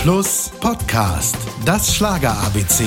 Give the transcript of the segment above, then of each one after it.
Plus Podcast. Das Schlager-ABC.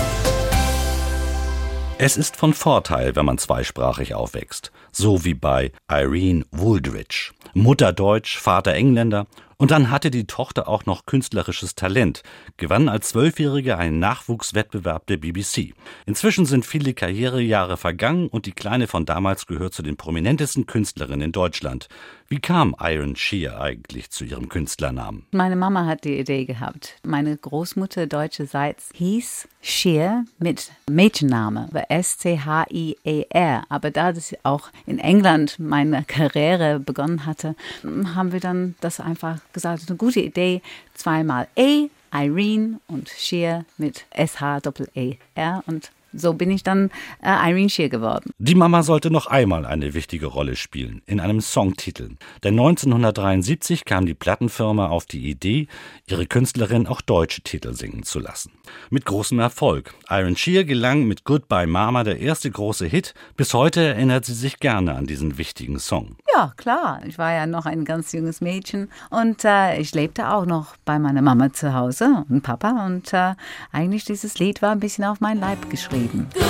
Es ist von Vorteil, wenn man zweisprachig aufwächst. So wie bei Irene Wooldridge. Mutter Deutsch, Vater Engländer. Und dann hatte die Tochter auch noch künstlerisches Talent, gewann als 12-Jährige einen Nachwuchswettbewerb der BBC. Inzwischen sind viele Karrierejahre vergangen und die Kleine von damals gehört zu den prominentesten Künstlerinnen in Deutschland. Wie kam Iron Shear eigentlich zu ihrem Künstlernamen? Meine Mama hat die Idee gehabt. Meine Großmutter deutscherseits hieß Shear mit Mädchenname, S-C-H-I-E-R. Aber da das auch in England meine Karriere begonnen hatte, haben wir dann das einfach gesagt, das ist eine gute Idee, zweimal E, Irene und Shear mit S-H-E-E-R und so bin ich dann Irene Shear geworden. Die Mama sollte noch einmal eine wichtige Rolle spielen, in einem Songtitel. Denn 1973 kam die Plattenfirma auf die Idee, ihre Künstlerin auch deutsche Titel singen zu lassen. Mit großem Erfolg. Iron Shear gelang mit Goodbye Mama der erste große Hit. Bis heute erinnert sie sich gerne an diesen wichtigen Song. Ja, klar. Ich war ja noch ein ganz junges Mädchen und ich lebte auch noch bei meiner Mama zu Hause und Papa. Und eigentlich dieses Lied war ein bisschen auf meinen Leib geschrieben. Goodbye,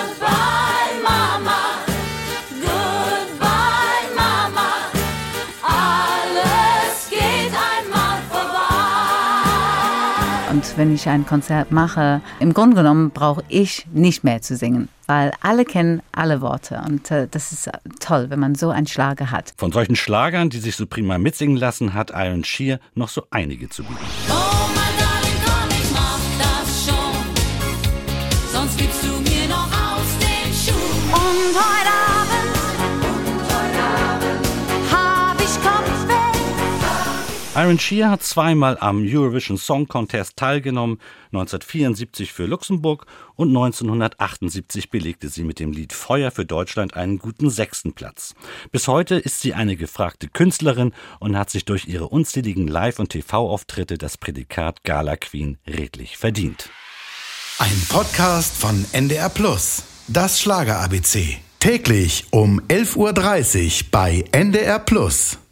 Mama. Goodbye, Mama. Alles geht einmal vorbei. Und wenn ich ein Konzert mache, im Grunde genommen brauche ich nicht mehr zu singen, weil alle kennen alle Worte. Und das ist toll, wenn man so einen Schlager hat. Von solchen Schlagern, die sich so prima mitsingen lassen, hat Iron Shear noch so einige zu bieten. Oh, mein Darling, komm, ich mach das schon. Sonst gibst du mir noch aus den Schuhen. Und heute Abend hab ich Kopfweh. Iron Shear hat zweimal am Eurovision Song Contest teilgenommen, 1974 für Luxemburg und 1978 belegte sie mit dem Lied Feuer für Deutschland einen guten 6. Platz. Bis heute ist sie eine gefragte Künstlerin und hat sich durch ihre unzähligen Live- und TV-Auftritte das Prädikat Gala Queen redlich verdient. Ein Podcast von NDR Plus. Das Schlager-ABC. Täglich um 11:30 Uhr bei NDR Plus.